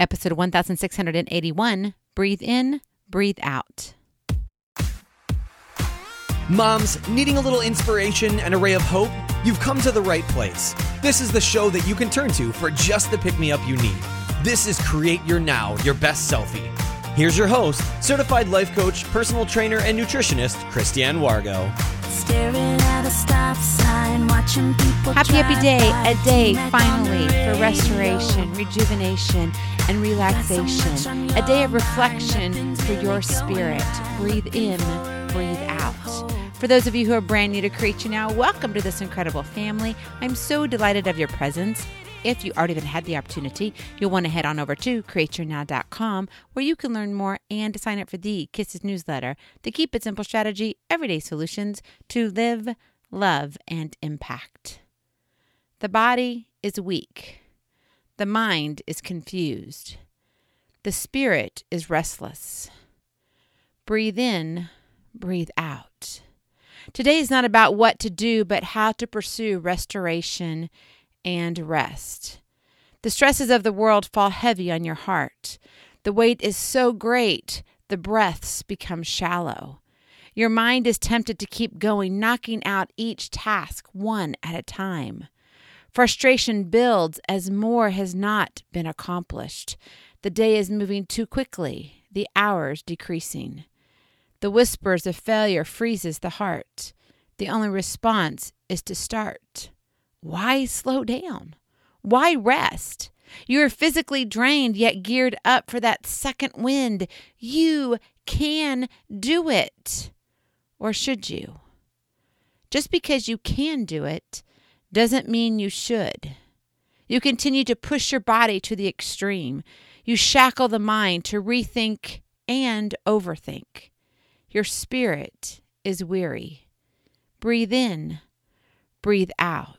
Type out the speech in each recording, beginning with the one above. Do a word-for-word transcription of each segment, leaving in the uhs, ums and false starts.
Episode one thousand six hundred eighty-one, Breathe In, Breathe Out. Moms, needing a little inspiration and a ray of hope? You've come to the right place. This is the show that you can turn to for just the pick-me-up you need. This is Create Your Now, Your Best Selfie. Here's your host, certified life coach, personal trainer, and nutritionist, Christiane Wargo. Staring at a stop sign, watching people Happy, happy day, drive by, a day tonight finally on the for restoration, radio. rejuvenation, and relaxation. A day of reflection for your spirit. Breathe in, breathe out. For those of you who are brand new to Create Your Now, welcome to this incredible family. I'm so delighted of your presence. If you already had the opportunity, you'll want to head on over to create your now dot com where you can learn more and to sign up for the Kisses newsletter, the Keep It Simple strategy, everyday solutions to live, love, and impact. The body is weak. The mind is confused. The spirit is restless. Breathe in, breathe out. Today is not about what to do, but how to pursue restoration and rest. The stresses of the world fall heavy on your heart. The weight is so great, the breaths become shallow. Your mind is tempted to keep going, knocking out each task one at a time. Frustration builds as more has not been accomplished. The day is moving too quickly, the hours decreasing. The whispers of failure freezes the heart. The only response is to start. Why slow down? Why rest? You are physically drained yet geared up for that second wind. You can do it. Or should you? Just because you can do it doesn't mean you should. You continue to push your body to the extreme. You shackle the mind to rethink and overthink. Your spirit is weary. Breathe in, breathe out.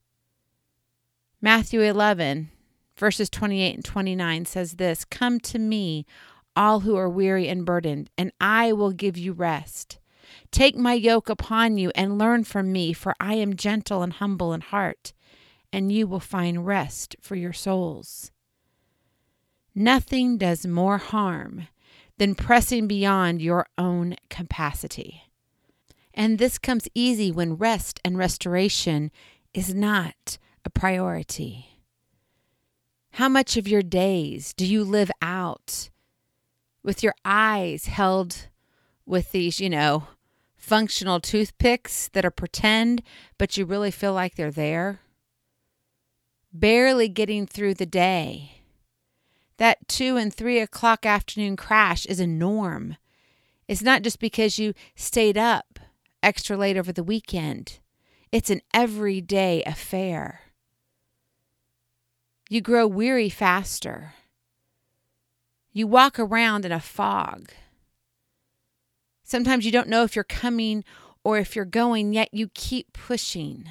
Matthew eleven, verses twenty-eight and twenty-nine says this, "Come to me, all who are weary and burdened, and I will give you rest. Take my yoke upon you and learn from me, for I am gentle and humble in heart, and you will find rest for your souls." Nothing does more harm than pressing beyond your own capacity. And this comes easy when rest and restoration is not a priority. How much of your days do you live out with your eyes held with these, you know, functional toothpicks that are pretend, but you really feel like they're there? Barely getting through the day. That two and three o'clock afternoon crash is a norm. It's not just because you stayed up extra late over the weekend. It's an everyday affair. You grow weary faster. You walk around in a fog. Sometimes you don't know if you're coming or if you're going, yet you keep pushing.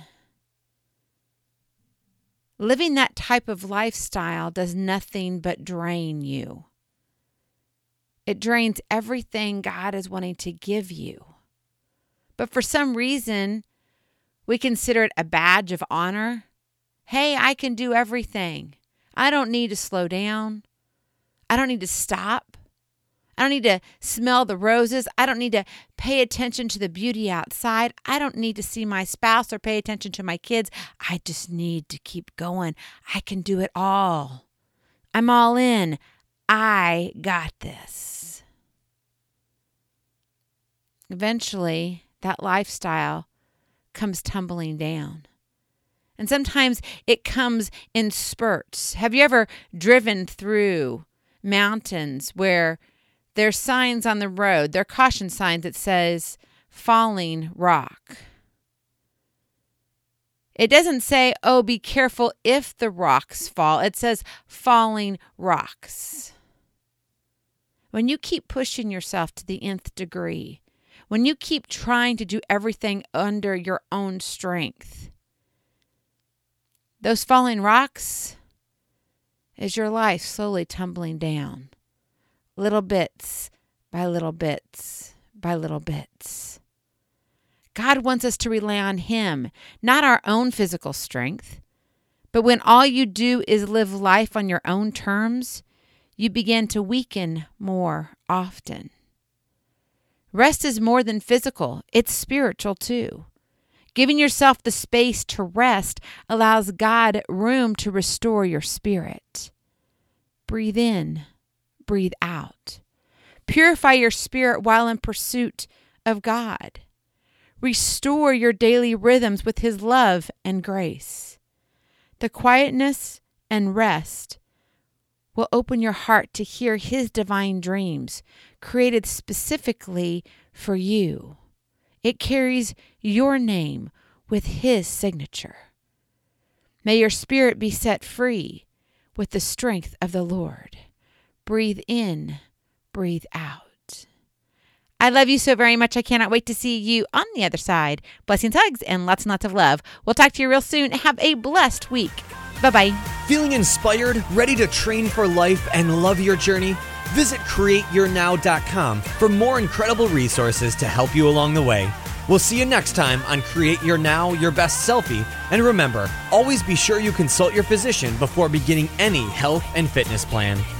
Living that type of lifestyle does nothing but drain you. It drains everything God is wanting to give you. But for some reason, we consider it a badge of honor. Hey, I can do everything. I don't need to slow down. I don't need to stop. I don't need to smell the roses. I don't need to pay attention to the beauty outside. I don't need to see my spouse or pay attention to my kids. I just need to keep going. I can do it all. I'm all in. I got this. Eventually, that lifestyle comes tumbling down. And sometimes it comes in spurts. Have you ever driven through mountains where there's signs on the road, there are caution signs that says falling rock? It doesn't say, oh, be careful if the rocks fall. It says falling rocks. When you keep pushing yourself to the nth degree, when you keep trying to do everything under your own strength, those falling rocks is your life slowly tumbling down, little bits by little bits by little bits. God wants us to rely on Him, not our own physical strength. But when all you do is live life on your own terms, you begin to weaken more often. Rest is more than physical, it's spiritual too. Giving yourself the space to rest allows God room to restore your spirit. Breathe in, breathe out. Purify your spirit while in pursuit of God. Restore your daily rhythms with His love and grace. The quietness and rest will open your heart to hear His divine dreams, created specifically for you. It carries your name with His signature. May your spirit be set free with the strength of the Lord. Breathe in, breathe out. I love you so very much. I cannot wait to see you on the other side. Blessings, hugs, and lots and lots of love. We'll talk to you real soon. Have a blessed week. Bye-bye. Feeling inspired, ready to train for life, and love your journey? Visit create your now dot com for more incredible resources to help you along the way. We'll see you next time on Create Your Now, Your Best Selfie. And remember, always be sure you consult your physician before beginning any health and fitness plan.